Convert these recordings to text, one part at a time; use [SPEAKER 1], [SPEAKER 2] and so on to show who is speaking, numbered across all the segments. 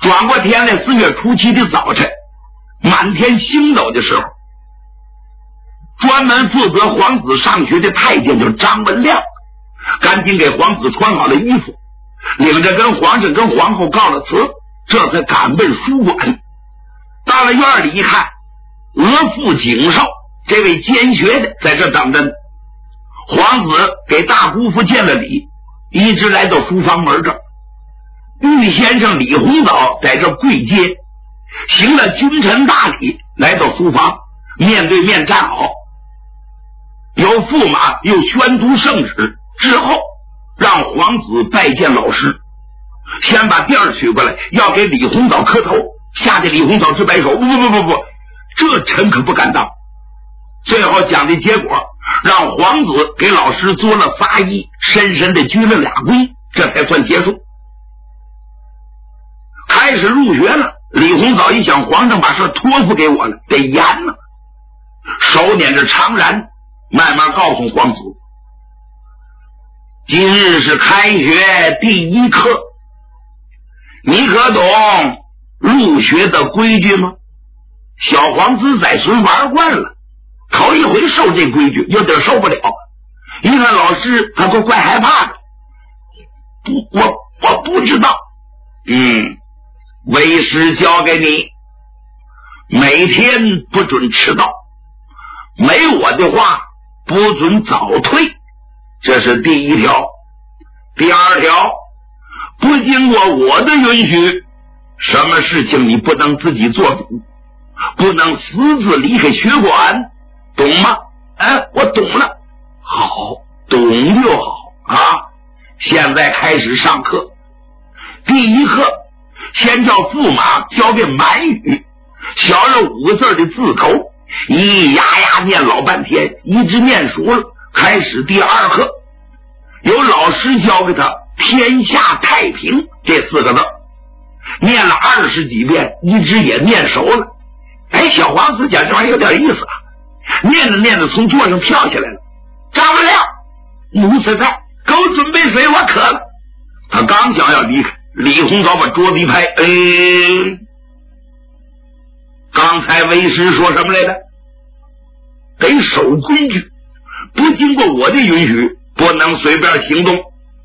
[SPEAKER 1] 转过天来，4月初7的早晨，满天星斗的时候，专门负责皇子上学的太监叫张文亮，赶紧给皇子穿好了衣服，领着跟皇上跟皇后告了辞，这才赶奔书馆。到了院里一看，额驸景寿这位监学的在这等着呢。皇子给大姑父见了礼，一直来到书房门这儿。玉先生李鸿藻在这跪阶，行了君臣大礼，来到书房，面对面站好，由驸马又宣读圣旨之后，让皇子拜见老师，先把垫儿取过来，要给李鸿藻磕头，吓得李鸿藻直摆手，不，这臣可不敢当。最后讲的结果，让皇子给老师作了撒揖，深深的鞠了2躬，这才算结束。开始入学了，李鸿藻一想，皇上把事托付给我了，得严了，手捻着长髯，慢慢告诉皇子，今日是开学第1课，你可懂入学的规矩吗？小皇子在孙玩惯了，头一回受这规矩，有点受不了。一看老师，他都怪害怕的。我不知道。为师教给你，每天不准迟到，没我的话不准早退，这是第1条。第2条，不经过我的允许，什么事情你不能自己做主，不能私自离开学馆，懂吗？我懂了。好，懂就好啊。现在开始上课。第1课，先叫驸马教遍满语，小了5个字的字头，咿呀呀念老半天，一直念熟了。开始第2课，由老师教给他天下太平这4个字，念了20几遍，一直也念熟了。小皇子讲这玩意有点意思啊，念着念着从座上跳下来了。张文亮，奴才在，给我准备水，我渴了。他刚想要离开，李鸿藻把桌子一拍，刚才为师说什么来着？得守规矩，不经过我的允许，不能随便行动。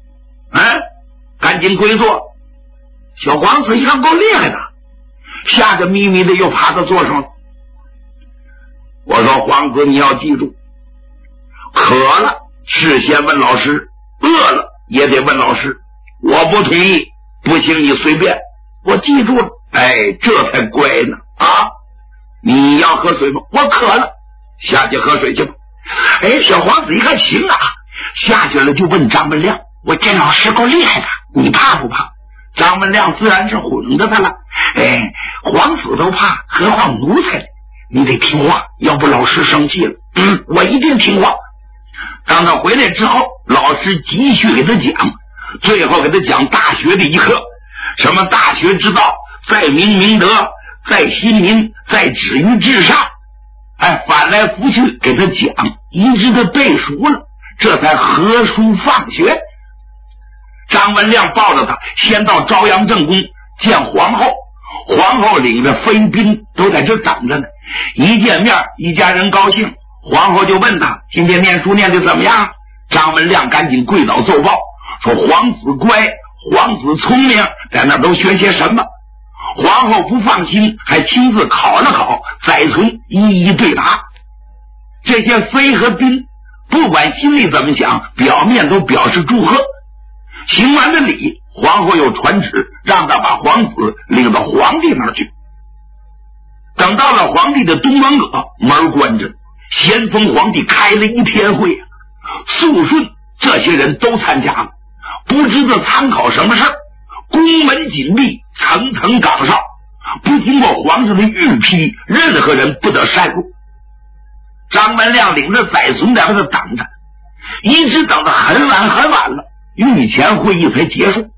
[SPEAKER 1] 赶紧归坐。小皇子一看够厉害的，吓得咪咪的又爬到座上了。我说皇子，你要记住，渴了事先问老师，饿了也得问老师，我不同意，不行你随便。我记住了。这才乖呢啊！你要喝水吗？我渴了，下去喝水去吧。小皇子一看行啊，下去了就问张文亮，我这老师够厉害的，你怕不怕？张文亮自然是哄着他了。皇子都怕，何况奴才，你得听话，要不老师生气了。我一定听话。当他回来之后，老师继续给他讲，最后给他讲大学的1课，什么大学之道，在明明德，在亲民，在止于至上。翻来覆去给他讲，一直他背熟了，这才合书放学。张文亮抱着他先到朝阳正宫见皇后，皇后领着妃嫔都在这等着呢。一见面，一家人高兴，皇后就问他今天念书念得怎么样。张文亮赶紧跪倒奏报，说皇子乖，皇子聪明，在那都学些什么。皇后不放心，还亲自考了考，载存一一对答。这些妃和嫔不管心里怎么想，表面都表示祝贺。行完了礼，皇后又传旨让他把皇子领到皇帝那儿去。等到了皇帝的东门阁，门关着，咸丰皇帝开了一天会，肃顺这些人都参加了，不知道参考什么事儿。宫门紧闭，层层岗哨，不经过皇上的御批，任何人不得擅入。张文亮领着载存在那等着，一直等到很晚很晚了，御前会议才结束。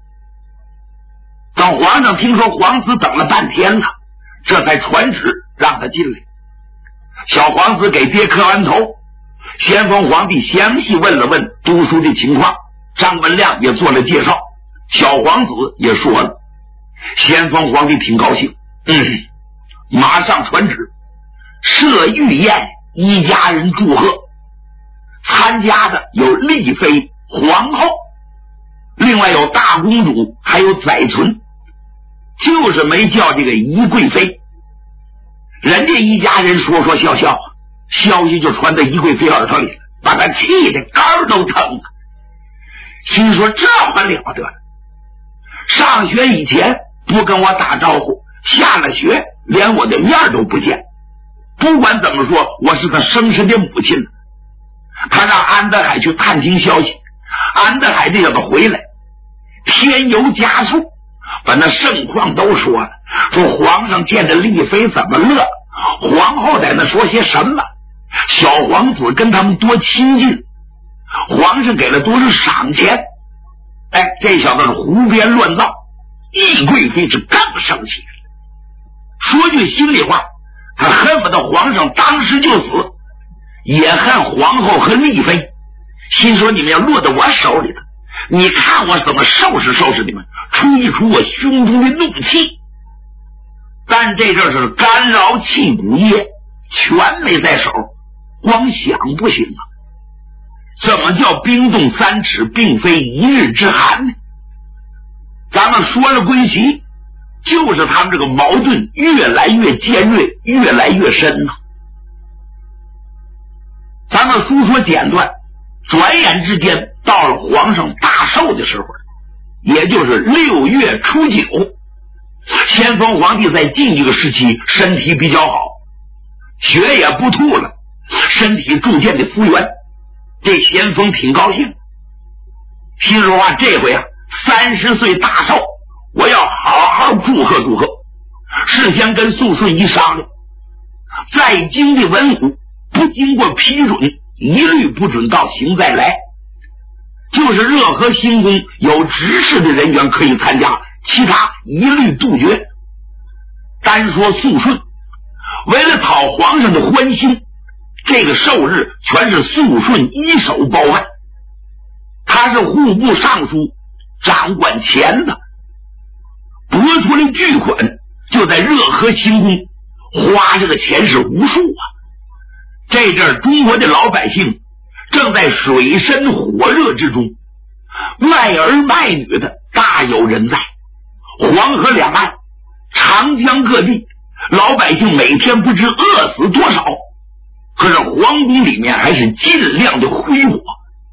[SPEAKER 1] 等皇上听说皇子等了半天了，这才传旨让他进来。小皇子给爹磕完头，咸丰皇帝详细问了问读书的情况，张文亮也做了介绍，小皇子也说了。 咸丰皇帝挺高兴，马上传旨设御宴，一家人祝贺。参加的有丽妃、皇后，另外有大公主，还有载淳，就是没叫这个宜贵妃。人家一家人说说笑笑，消息就传到宜贵妃耳朵里了，把他气得肝都疼了。心说这还了得了，上学以前不跟我打招呼，下了学连我的面都不见。不管怎么说，我是他生身的母亲。他让安德海去探听消息，安德海就让他回来，添油加醋把那盛况都说了，说皇上见着丽妃怎么乐，皇后在那说些什么，小皇子跟他们多亲近，皇上给了多少赏钱。这小子是胡编乱造。懿贵妃是更生气，说句心里话，他恨不得皇上当时就死，也恨皇后和丽妃，心说你们要落到我手里头，你看我怎么收拾收拾你们，出一出我胸中的怒气。但这阵是干扰气补液，全没在手，光想不行啊。怎么叫冰冻三尺并非一日之寒呢？咱们说了归齐，就是他们这个矛盾越来越尖锐，越来越深啊。咱们书说简短，转眼之间到了皇上大寿的时候，也就是6月初9。咸丰皇帝在近一个时期身体比较好，血也不吐了，身体逐渐的复原。这咸丰挺高兴，心说话这回30岁大寿，我要好好祝贺祝贺。事先跟肃顺一商量，在京的文武不经过批准，一律不准到行再来。就是热河行宫有执事的人员可以参加，其他一律杜绝。单说肃顺，为了讨皇上的欢心，这个寿日全是肃顺一手包办。他是户部尚书，掌管钱的，拨出了巨款，就在热河行宫花这个钱是无数啊。这阵中国的老百姓正在水深火热之中，卖儿卖女的大有人在。黄河两岸、长江各地，老百姓每天不知饿死多少，可是皇宫里面还是尽量的挥霍。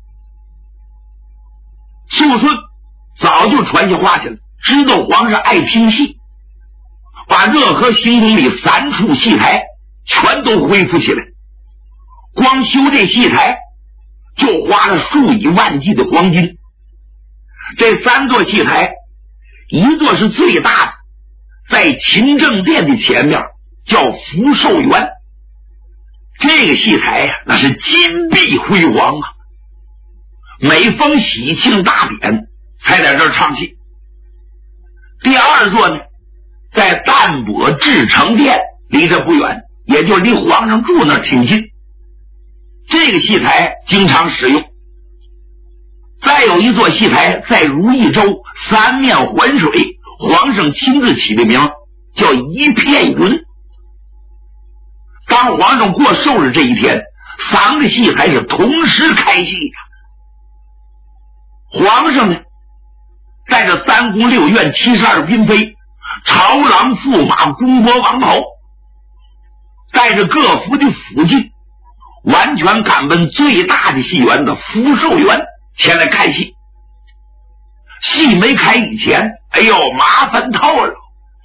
[SPEAKER 1] 肃顺早就传下话去了，知道皇上爱听戏，把热河行宫里3处戏台全都恢复起来。光修这戏台就花了数以万计的黄金。这3座戏台，一座是最大的，在勤政殿的前面，叫福寿园。这个戏台那是金碧辉煌啊，每逢喜庆大典才在这儿唱戏。第2座呢，在淡泊至诚殿，离这不远，也就离皇上住那儿挺近。这个戏台经常使用。再有一座戏台在如意洲3面环水，皇上亲自起的名，叫一片云。当皇上过寿日这一天，3个戏台是同时开戏的。皇上呢，带着3宫6院72嫔妃、朝郎驸马、公国王侯，带着各府的府郡，完全赶奔最大的戏园的福寿园前来看戏。戏没开以前，麻烦透了。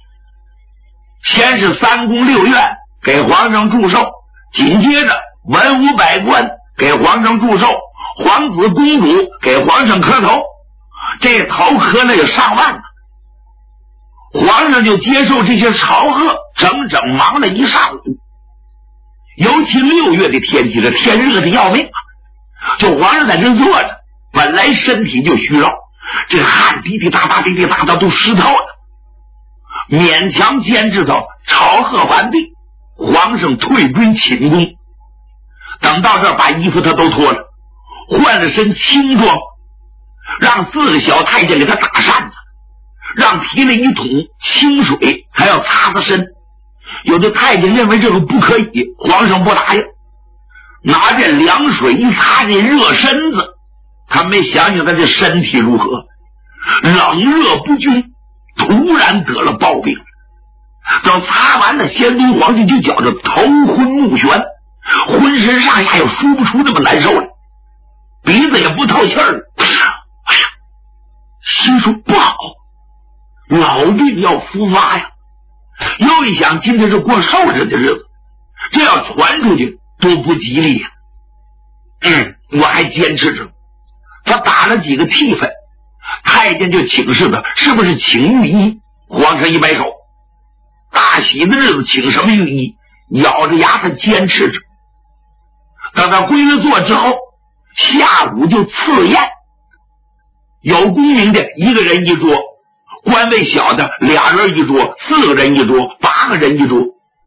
[SPEAKER 1] 先是3宫6院给皇上祝寿，紧接着文武百官给皇上祝寿，皇子公主给皇上磕头，这头磕了有上万了。皇上就接受这些朝贺，整整忙了一上午。尤其6月的天气，这天热的要命啊！就皇上在这坐着，本来身体就虚弱，这汗滴滴答答滴滴答答都湿透了，勉强坚持到朝贺完毕，皇上退归寝宫。等到这儿，把衣服他都脱了，换了身轻装，让4个小太监给他打扇子，让提了一桶清水，还要擦擦身。有的太监认为这个不可以，皇上不答应，拿这凉水一擦这热身子，他没想想他这身体如何，冷热不均，突然得了暴病。等擦完了，先宗皇帝就觉着头昏目眩，浑身上下又说不出那么难受了，鼻子也不透气儿。哎呀，心说不好，老病要复发呀！又一想，今天是过寿日的日子，这要传出去多不吉利呀！我还坚持着。他打了几个替分，太监就请示他是不是请御医。皇上一摆手，大喜的日子请什么御医？咬着牙他坚持着。等他归了座之后，下午就赐宴，有功名的一个人一桌，官位小的俩人一桌，4个人一桌，8个人一桌，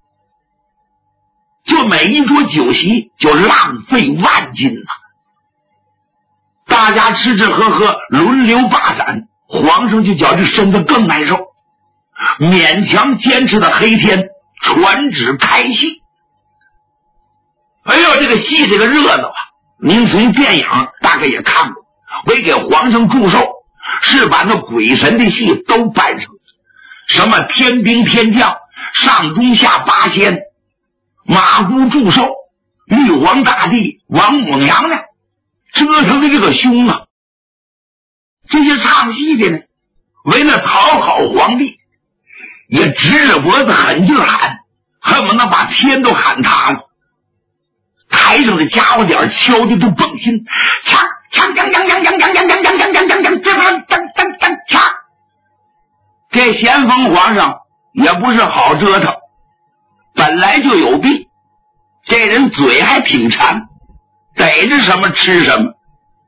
[SPEAKER 1] 就每一桌酒席就浪费万金呐！大家吃吃喝喝，轮流霸占，皇上就觉着身子更难受，勉强坚持到黑天传旨开戏。哎呦，这个戏这个热闹啊！您从电影大概也看过，为给皇上祝寿，是把那鬼神的戏都搬上，什么天兵天将、上中下8仙、马姑祝寿、玉皇大帝、王母娘娘，折腾的这个凶啊！这些唱戏的呢，为了讨好皇帝，也直着脖子狠劲喊，恨不能把天都喊塌了。台上的家伙点敲的都蹦心，锵锵锵锵锵锵锵锵锵锵锵锵锵锵锵锵。这咸丰皇上也不是好折腾，本来就有病，这人嘴还挺馋，逮着什么吃什么，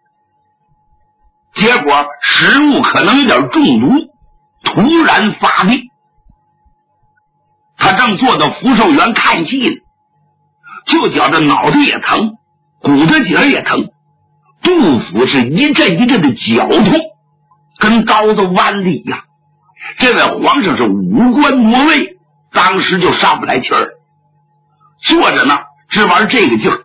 [SPEAKER 1] 结果食物可能有点中毒，突然发病。他正坐到福寿园看戏呢，就觉着脑袋也疼，骨头节也疼，肚腹是一阵一阵的绞痛，跟刀子剜里呀。这位皇上是五官挪位，当时就上不来气儿，坐着呢，只玩这个劲儿。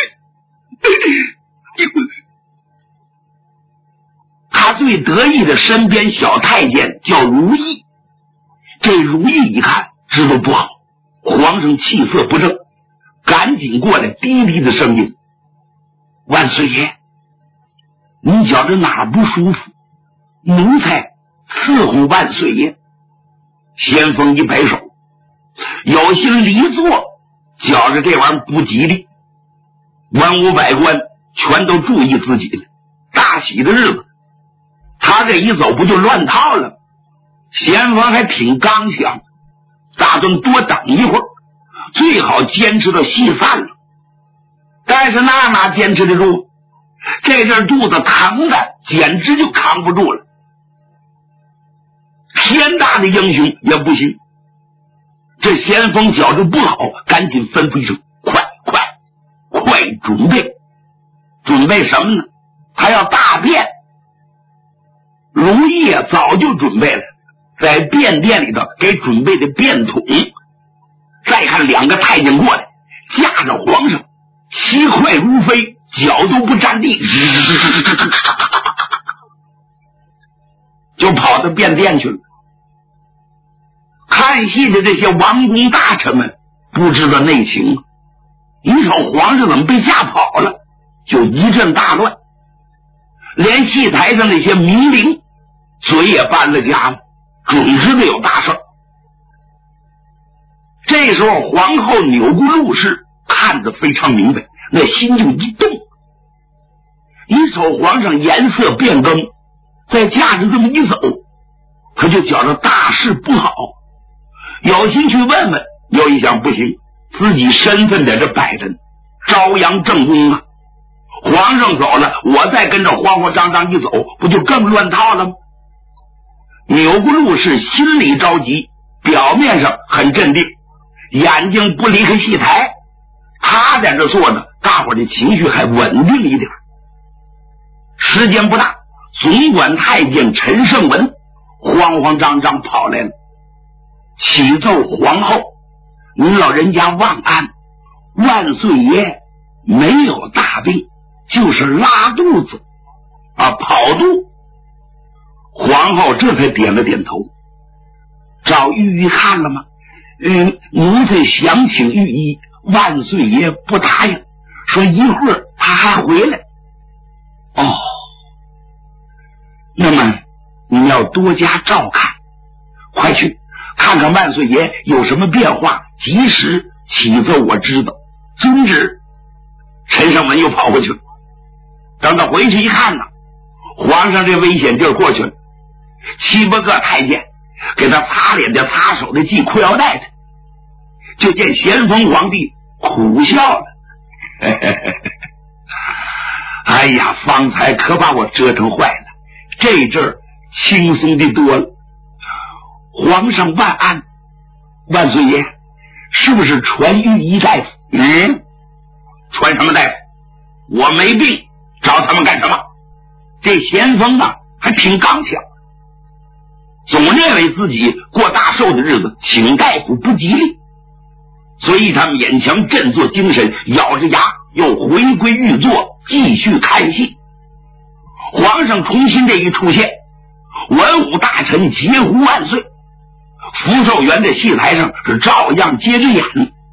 [SPEAKER 1] 他最得意的身边小太监叫如意，这如意一看知道不好，皇上气色不正，赶紧过来低低的声音：万岁爷，你觉着哪儿不舒服？奴才伺候万岁爷。先锋一摆手，有心离座，觉着这玩意儿不吉利。文武百官全都注意自己了，大喜的日子，他这一走不就乱套了？先锋还挺刚强，打算多等一会儿，最好坚持到戏散了。但是哪坚持得住？这阵肚子疼的简直就扛不住了，天大的英雄也不行。这先锋觉着不好，赶紧吩咐一声：快准备！准备什么呢？他要大便。如意早就准备了，在便殿里头给准备的便桶。再看2个太监过来，架着皇上，骑快如飞，脚都不沾地，就跑到便殿去了。看戏的这些王公大臣们不知道内情，一瞅皇上怎么被吓跑了，就一阵大乱，连戏台上那些名伶嘴也搬了家了，准知道有大事。这时候皇后钮祜禄氏看得非常明白，那心就一动，一瞅皇上颜色变更，在架着这么一走，他就觉得大事不好，有心去问问，又一想不行，自己身份在这摆着呢，朝阳正宫啊，皇上走了，我再跟着慌慌张张一走，不就更乱套了吗？钮祜禄氏心里着急，表面上很镇定，眼睛不离开戏台，他在这坐着，大伙的情绪还稳定一点。时间不大，总管太监陈胜文慌慌张张跑来了，启奏皇后，您老人家忘安，万岁爷没有大病，就是拉肚子跑肚。皇后这才点了点头。找御医看了吗？奴才想请御医，万岁爷不答应，说一会儿他还回来。哦，那么你要多加照看，快去看看万岁爷有什么变化，及时启奏我知道。遵旨。陈胜文又跑回去了。等他回去一看呢，皇上这危险劲儿过去了，7、8个太监给他擦脸的擦手的系裤腰带的，就见咸丰皇帝苦笑了。哎呀，方才可把我折腾坏了，这阵儿轻松的多了。皇上万安，万岁爷是不是传御医大夫？传什么大夫？我没病，找他们干什么？这咸丰啊还挺刚强，总认为自己过大寿的日子请大夫不吉利，所以他勉强振作精神，咬着牙又回归御座，继续看戏。皇上重新这一出现，文武大臣皆呼万岁，福寿园的戏台上是照样接着演。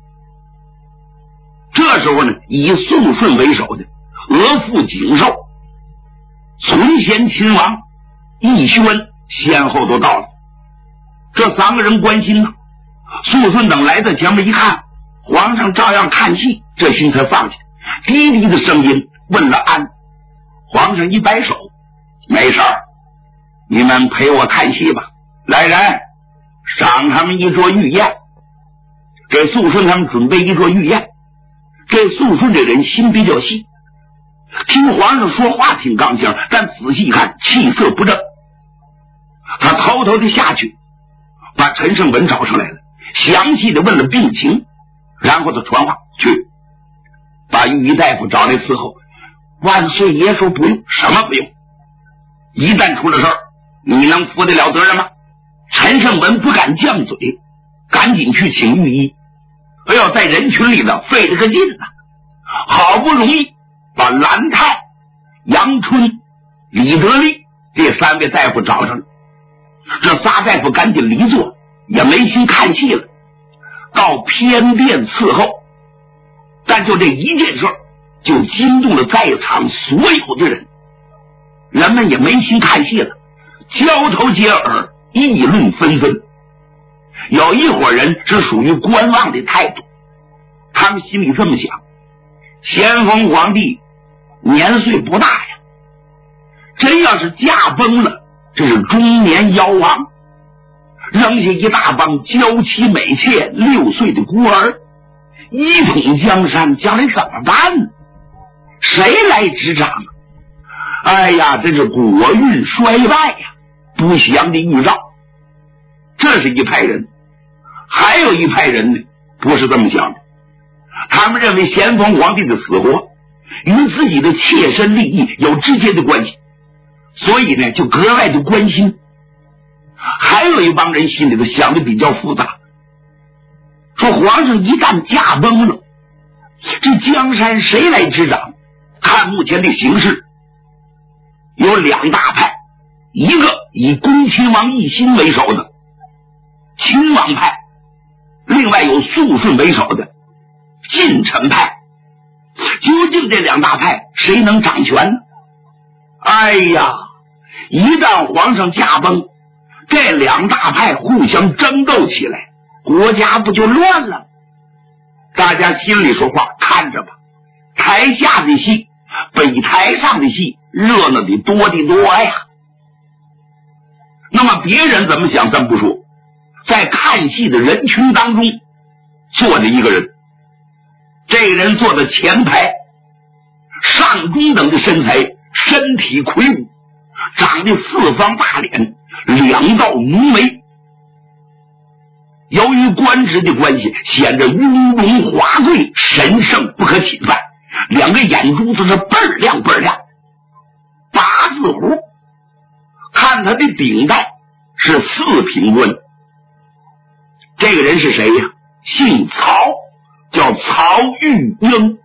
[SPEAKER 1] 这时候呢，以肃顺为首的额驸景寿、存贤亲王奕宣先后都到了。这3个人关心呢，肃顺等来到前面一看，皇上照样看戏，这心才放下，低低的声音问了安。皇上一摆手，没事儿，你们陪我看戏吧。来人，赏他们一桌御宴，给肃顺他们准备一桌御宴。这肃顺这人心比较细，听皇上说话挺刚强，但仔细一看气色不正。他偷偷的下去把陈胜文找上来了，详细的问了病情，然后他传话去把御医大夫找来伺候。万岁爷说不用。什么不用？一旦出了事儿，你能负得了责任吗？陈胜文不敢犟嘴，赶紧去请御医。哎呦，在人群里呢费了个劲啊，好不容易把蓝泰、杨春、李德利这3位大夫找上了。这仨大夫赶紧离座，也没心看戏了，到偏殿伺候。但就这一件事就惊动了在场所有的人，人们也没心看戏了，交头接耳，议论纷纷。有一伙人是属于观望的态度，他们心里这么想：咸丰皇帝年岁不大呀，真要是驾崩了，这是中年夭亡，扔下一大帮娇妻美妾6岁的孤儿，一统江山，将来怎么办呢？谁来执掌？哎呀，这是国运衰败呀，不祥的预兆。这是一派人。还有一派人呢，不是这么想的，他们认为咸丰皇帝的死活与自己的切身利益有直接的关系，所以呢就格外的关心。还有一帮人心里头想的比较复杂，说皇上一旦驾崩了，这江山谁来执掌？看目前的形势，有2大派，一个以恭亲王奕欣为首的亲王派，另外有肃顺为首的近臣派。究竟这2大派谁能掌权呢？哎呀，一旦皇上驾崩，这2大派互相争斗起来，国家不就乱了？大家心里说话，看着吧，台下的戏比台上的戏热闹的多的多呀。那么别人怎么想咱不说，在看戏的人群当中坐着一个人，这个人坐在前排，上中等的身材，身体魁梧，长得4方大脸，2道浓眉，由于官职的关系，显得雍容华贵，神圣不可侵犯，2个眼珠子是倍儿亮倍儿亮，8字胡。看他的顶戴是四品官。这个人是谁呀？姓曹，叫曹玉英。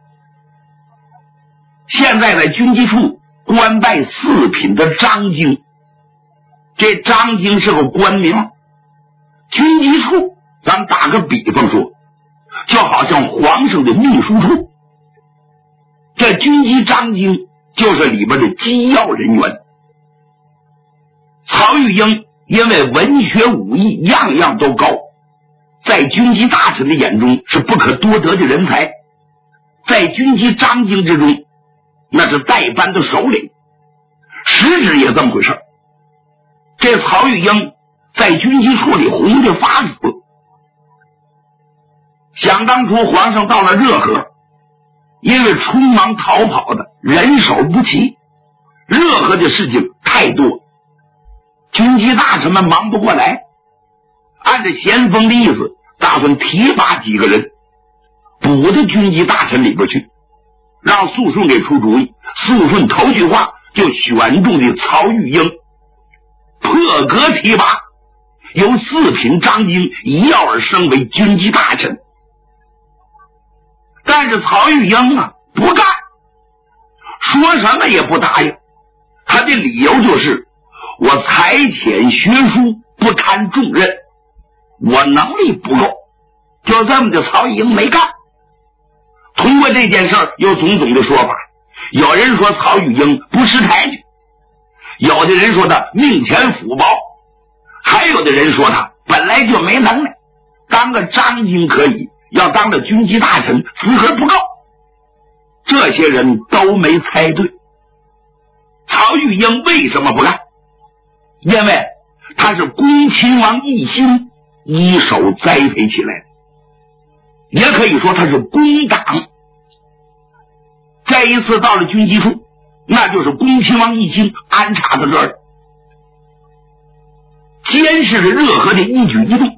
[SPEAKER 1] 现在在军机处官拜四品的张京。这张京是个官名。军机处咱们打个比方说，就好像皇上的秘书处，这军机张京就是里边的机要人员。曹玉英因为文学武艺样样都高，在军机大臣的眼中是不可多得的人才，在军机张京之中那是代班的首领，实质也这么回事。这曹玉英在军机处里红的发紫。想当初皇上到了热河，因为匆忙逃跑的人手不齐，热河的事情太多，军机大臣们忙不过来，按照咸丰的意思，打算提拔几个人补到军机大臣里边去，让肃顺给出主意。肃顺头句话就选中的曹玉英，破格提拔，由四品张京一跃而升为军机大臣。但是曹玉英啊不干，说什么也不答应。他的理由就是我才浅学书，不堪重任，我能力不够。就这么的，曹玉英没干。通过这件事有种种的说法，有人说曹玉英不识抬举，有的人说他命前福薄，还有的人说他本来就没能耐，当个张京可以，要当了军机大臣资格不够。这些人都没猜对。曹玉英为什么不干？因为他是恭亲王奕欣一手栽培起来的，也可以说他是工党。这一次到了军机处，那就是恭亲王奕欣安插在这儿，监视着热河的一举一动。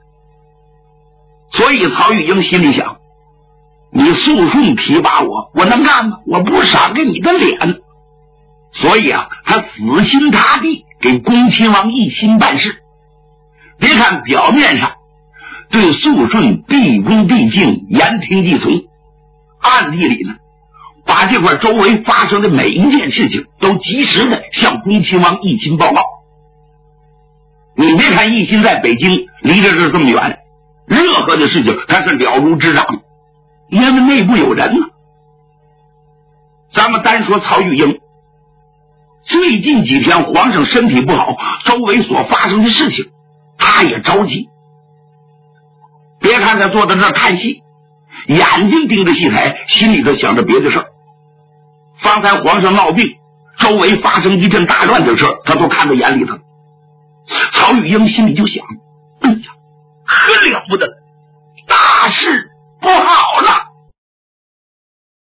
[SPEAKER 1] 所以曹玉英心里想，你肃顺提拔我，我能干吗？我不赏给你的脸。所以啊，他死心塌地给恭亲王奕欣办事。别看表面上对肃顺毕恭毕敬，言听计从，暗地里呢，把这块周围发生的每一件事情都及时的向恭亲王奕欣报告。你别看奕欣在北京离着这么远，热河的事情他是了如指掌，因为内部有人呢。咱们单说曹玉英，最近几天皇上身体不好，周围所发生的事情他也着急。别看他坐在这儿看戏，眼睛盯着戏台，心里头想着别的事儿。方才皇上闹病，周围发生一阵大乱的事儿，他都看在眼里头。曹玉英心里就想，哎呀，可了不得，大事不好了。